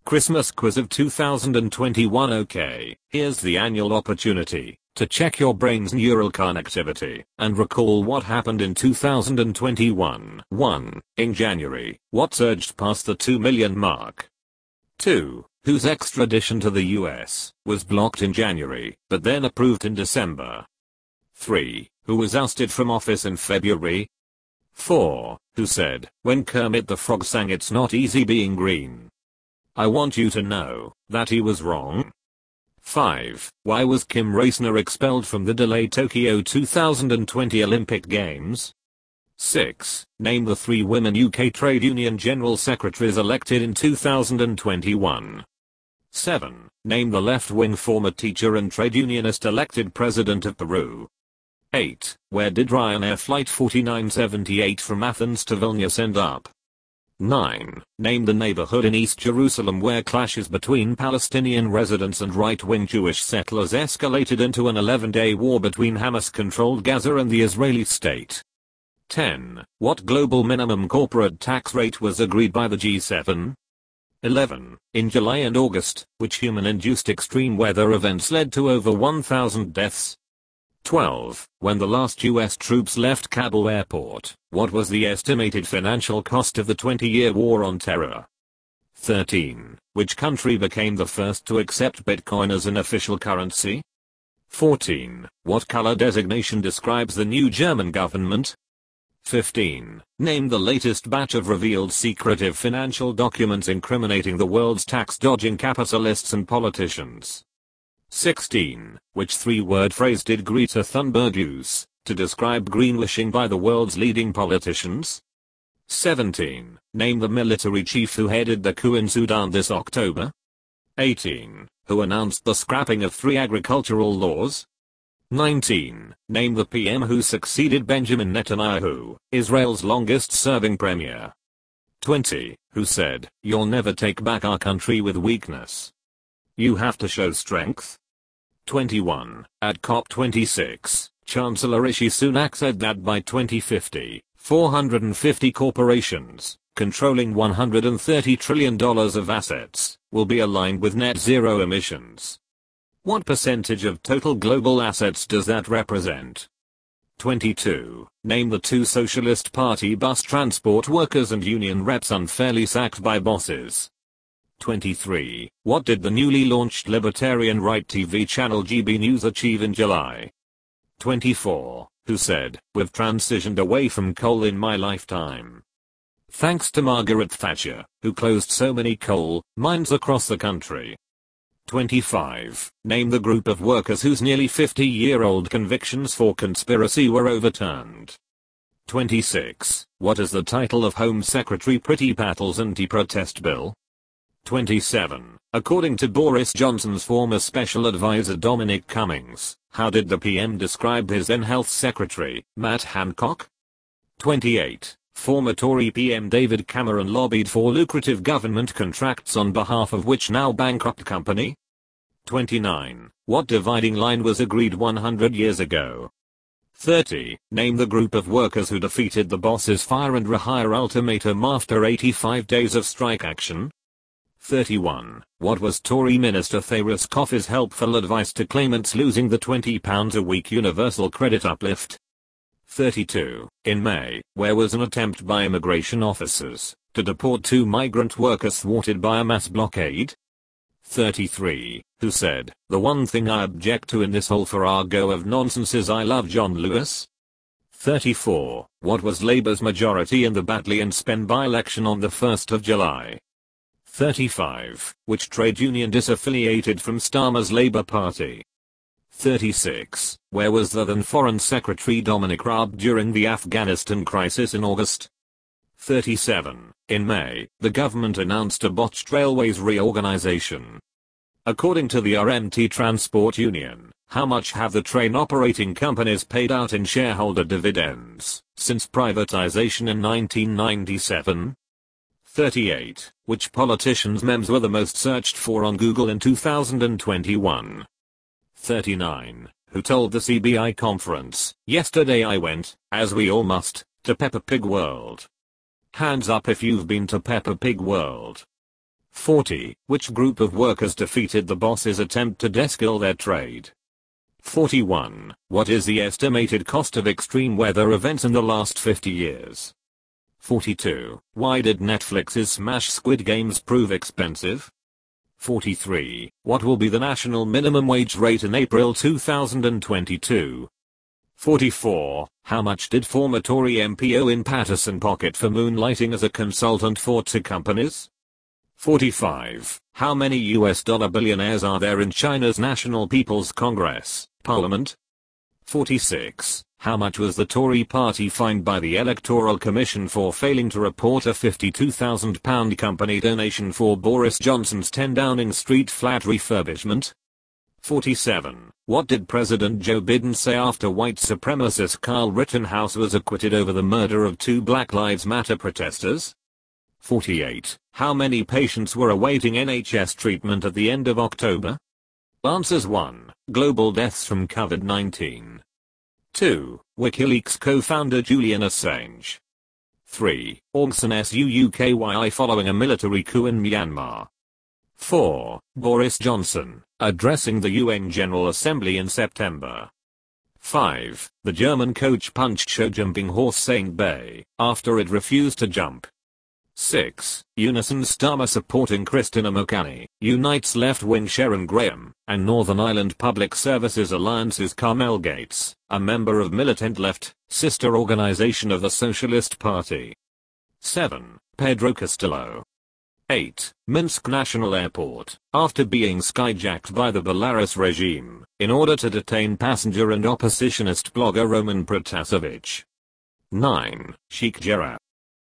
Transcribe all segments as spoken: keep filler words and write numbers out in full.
Christmas quiz of two thousand twenty-one. Okay, here's the annual opportunity to check your brain's neural connectivity and recall what happened in two thousand twenty-one. one. In January, what surged past the two million mark? two. Whose extradition to the U S was blocked in January, but then approved in December? three. Who was ousted from office in February? four. Who said, when Kermit the Frog sang "It's not easy being green"? I want you to know that he was wrong. five. Why was Kim Reisner expelled from the delayed Tokyo two thousand twenty Olympic Games? six. Name the three women U K Trade Union General Secretaries elected in two thousand twenty-one. seven. Name the left-wing former teacher and trade unionist elected president of Peru. eight. Where did Ryanair Flight forty-nine seventy-eight from Athens to Vilnius end up? nine. Name the neighborhood in East Jerusalem where clashes between Palestinian residents and right-wing Jewish settlers escalated into an eleven-day war between Hamas-controlled Gaza and the Israeli state. ten. What global minimum corporate tax rate was agreed by the G seven? eleven. In July and August, which human-induced extreme weather events led to over one thousand deaths? twelve. When the last U S troops left Kabul airport, what was the estimated financial cost of the twenty-year war on terror? thirteen. Which country became the first to accept Bitcoin as an official currency? fourteen. What color designation describes the new German government? fifteen. Name the latest batch of revealed secretive financial documents incriminating the world's tax-dodging capitalists and politicians. sixteen. Which three-word phrase did Greta Thunberg use to describe greenwashing by the world's leading politicians? seventeen. Name the military chief who headed the coup in Sudan this October. eighteen. Who announced the scrapping of three agricultural laws? nineteen. Name the P M who succeeded Benjamin Netanyahu, Israel's longest-serving premier. twenty. Who said, "You'll never take back our country with weakness. You have to show strength"? twenty-one. At COP twenty-six, Chancellor Rishi Sunak said that by twenty fifty, four hundred fifty corporations, controlling one hundred thirty trillion dollars of assets, will be aligned with net zero emissions. What percentage of total global assets does that represent? twenty-two. Name the two Socialist Party bus transport workers and union reps unfairly sacked by bosses. twenty-three. What did the newly launched libertarian right T V channel G B News achieve in July? twenty-four. Who said, "We've transitioned away from coal in my lifetime"? Thanks to Margaret Thatcher, who closed so many coal mines across the country. twenty-five. Name the group of workers whose nearly fifty-year-old convictions for conspiracy were overturned. twenty-six. What is the title of Home Secretary Priti Patel's anti-protest bill? twenty-seven. According to Boris Johnson's former special advisor Dominic Cummings, how did the P M describe his then health secretary, Matt Hancock? twenty-eight. Former Tory P M David Cameron lobbied for lucrative government contracts on behalf of which now bankrupt company? twenty-nine. What dividing line was agreed one hundred years ago? thirty. Name the group of workers who defeated the boss's fire and rehire ultimatum after eighty-five days of strike action. thirty-one. What was Tory Minister Thérèse Coffey's helpful advice to claimants losing the twenty pounds a week universal credit uplift? thirty-two. In May, where was an attempt by immigration officers to deport two migrant workers thwarted by a mass blockade? thirty-three. Who said, "The one thing I object to in this whole farrago of nonsense is I love John Lewis"? thirty-four. What was Labour's majority in the Batley and Spen by-election on the first of July? thirty-five. Which trade union disaffiliated from Starmer's Labour Party? thirty-six. Where was the then Foreign Secretary Dominic Raab during the Afghanistan crisis in August? thirty-seven. In May, the government announced a botched railways reorganization. According to the R M T Transport Union, how much have the train operating companies paid out in shareholder dividends since privatization in nineteen ninety-seven? thirty-eight. Which politicians' memes were the most searched for on Google in two thousand twenty-one? thirty-nine. Who told the C B I conference, "Yesterday I went, as we all must, to Peppa Pig World"? Hands up if you've been to Peppa Pig World. forty. Which group of workers defeated the boss's attempt to deskill their trade? forty-one. What is the estimated cost of extreme weather events in the last fifty years? forty-two. Why did Netflix's smash Squid Games prove expensive? forty-three. What will be the national minimum wage rate in April two thousand twenty-two? forty-four. How much did former Tory M P Owen Paterson pocket for moonlighting as a consultant for two companies? forty-five. How many U S dollar billionaires are there in China's National People's Congress, Parliament? forty-six. How much was the Tory party fined by the Electoral Commission for failing to report a fifty-two thousand pound company donation for Boris Johnson's ten Downing Street flat refurbishment? forty-seven. What did President Joe Biden say after white supremacist Kyle Rittenhouse was acquitted over the murder of two Black Lives Matter protesters? forty-eight. How many patients were awaiting N H S treatment at the end of October? Answers one. Global deaths from COVID nineteen. two. WikiLeaks co-founder Julian Assange. three. Aung San Suu Kyi following a military coup in Myanmar. four. Boris Johnson, addressing the U N General Assembly in September. five. The German coach punched show jumping horse Saint Bay after it refused to jump. six. Unison Starmer supporting Christina McCanny, unites left-wing Sharon Graham, and Northern Ireland Public Services Alliance's Carmel Gates, a member of Militant Left, sister organization of the Socialist Party. seven. Pedro Castillo. eight. Minsk National Airport, after being skyjacked by the Belarus regime, in order to detain passenger and oppositionist blogger Roman Protasevich. nine. Sheikh Jarrah.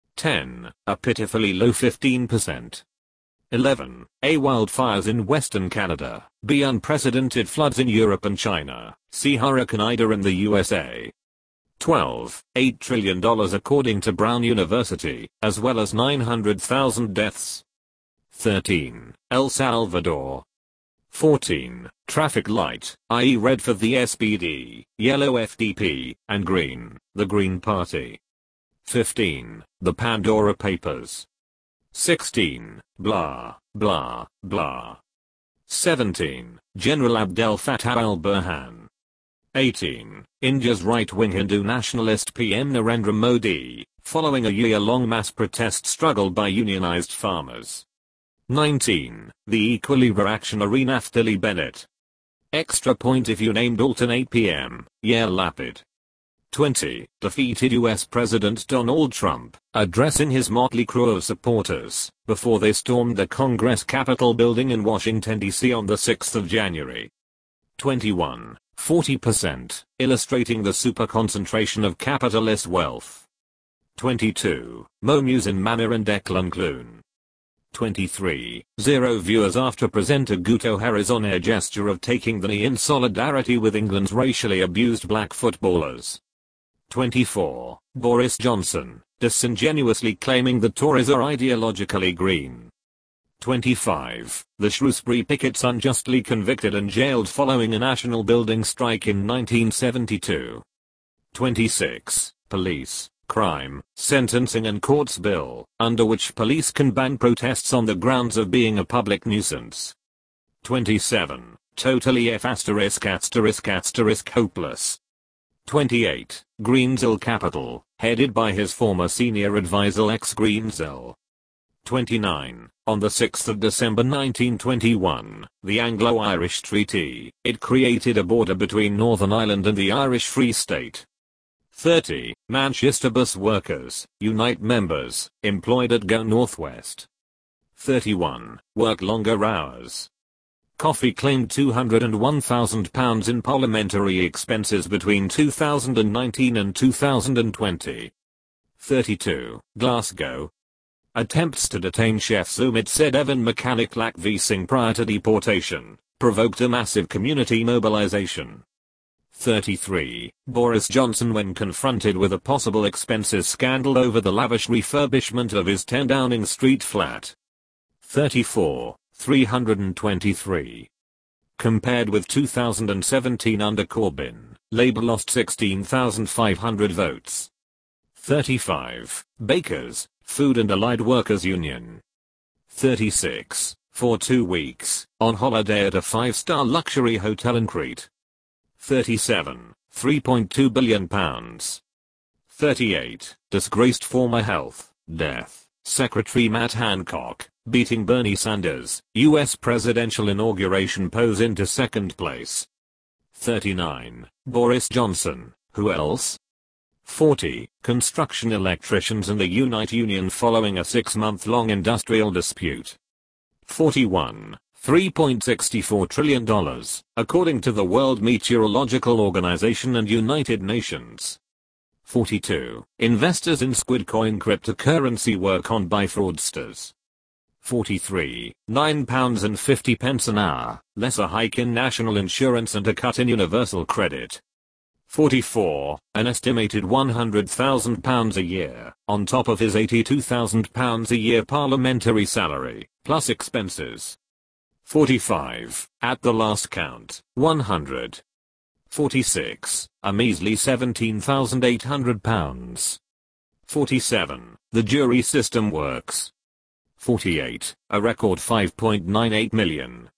ten. A pitifully low fifteen percent. eleven. A wildfires in Western Canada, B unprecedented floods in Europe and China, C Hurricane Ida in the U S A. twelve. eight trillion dollars according to Brown University, as well as nine hundred thousand deaths. thirteen. El Salvador. fourteen. Traffic light, that is red for the S P D, yellow F D P, and green, the Green Party. fifteen. The Pandora Papers. sixteen. Blah, blah, blah. seventeen. General Abdel Fattah al-Burhan. eighteen. India's right-wing Hindu nationalist P M Narendra Modi, following a year-long mass protest struggle by unionized farmers. nineteen. The equally reactionary Naftali Bennett. Extra point if you named Alton eight p m, Yair Lapid. twenty. Defeated U S President Donald Trump, addressing his motley crew of supporters, before they stormed the Congress Capitol building in Washington, D C on the sixth of January. twenty-one. forty percent, illustrating the super concentration of capitalist wealth. twenty-two. Mo Musin Manor and Declan Clune. twenty-three. Zero viewers after presenter Guto Harris on air gesture of taking the knee in solidarity with England's racially abused black footballers. twenty-four. Boris Johnson, disingenuously claiming the Tories are ideologically green. twenty-five. The Shrewsbury pickets unjustly convicted and jailed following a national building strike in nineteen seventy-two. twenty-six. Police, Crime, Sentencing and Courts Bill, under which police can ban protests on the grounds of being a public nuisance. twenty-seven. Totally F asterisk asterisk asterisk hopeless. twenty-eight. Greensill Capital, headed by his former senior advisor ex Greensill. twenty-nine. On the sixth of December nineteen twenty-one, the Anglo-Irish Treaty, it created a border between Northern Ireland and the Irish Free State. thirty. Manchester Bus Workers, Unite members, employed at Go Northwest. thirty-one. Work longer hours. Coffee claimed two hundred one thousand pounds in parliamentary expenses between two thousand nineteen and two thousand twenty. thirty-two. Glasgow. Attempts to detain chefs Umit said Evan Mechanic Lakvi Singh prior to deportation, provoked a massive community mobilization. thirty-three. Boris Johnson when confronted with a possible expenses scandal over the lavish refurbishment of his ten Downing Street flat. thirty-four. three hundred twenty-three. Compared with two thousand seventeen under Corbyn, Labour lost sixteen thousand five hundred votes. thirty-five. Bakers, Food and Allied Workers Union. thirty-six. For two weeks, on holiday at a five-star luxury hotel in Crete. thirty-seven. three point two billion pounds. thirty-eight. Disgraced former health, death, Secretary Matt Hancock, beating Bernie Sanders, U S presidential inauguration pose into second place. thirty-nine. Boris Johnson, who else? forty. Construction electricians in the Unite Union following a six-month-long industrial dispute. forty-one. three point six four trillion dollars, according to the World Meteorological Organization and United Nations. forty-two. Investors in Squidcoin cryptocurrency were conned by fraudsters. forty-three. nine pounds fifty an hour, less a hike in national insurance and a cut in universal credit. forty-four. An estimated one hundred thousand pounds a year, on top of his eighty-two thousand pounds a year parliamentary salary, plus expenses. forty-five. At the last count, one hundred. forty-six. A measly seventeen thousand eight hundred pounds. forty-seven. The jury system works. forty-eight. A record five point nine eight million.